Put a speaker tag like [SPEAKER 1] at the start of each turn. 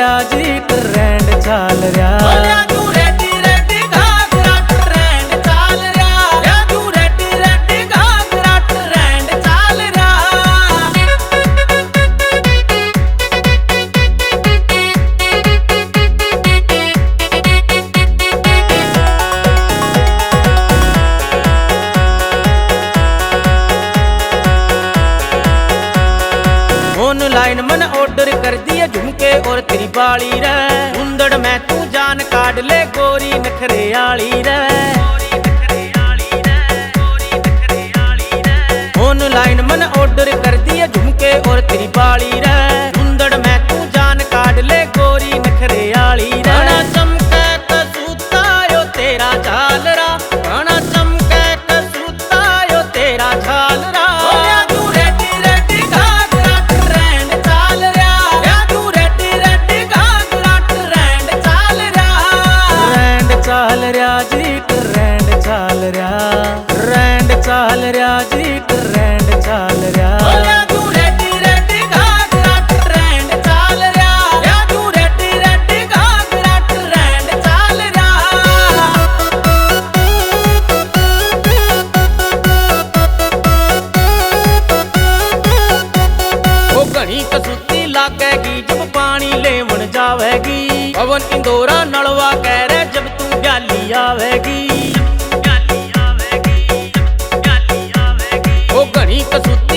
[SPEAKER 1] रहा जी ट्रेंड चाल रहा। ऑनलाइन मन ऑर्डर कर दिए झुमके और तेरी बाली रे, उंदड़ में तू जान काट ले गोरी नखरे आली रे। ऑनलाइन मन ऑर्डर कर दिए झुमके और तेरी बाली रे, उंदड़ में तू जान काट ले गोरी नखरे आली रे। चमके कसूता यो तेरा झालरा, घना चमके कसूता यो तेरा झालरा। चाल रहा जी ट्रेंड चाल रहा, ट्रेंड चाल रहा जी ट्रेंड चाल रहा। घनी कसूती लागेगी जब पानी लेवन जावेगी, पवन इंदौरा नलवा कह रहे जब तू ब्याली आवेगी। ओ घनी कसूती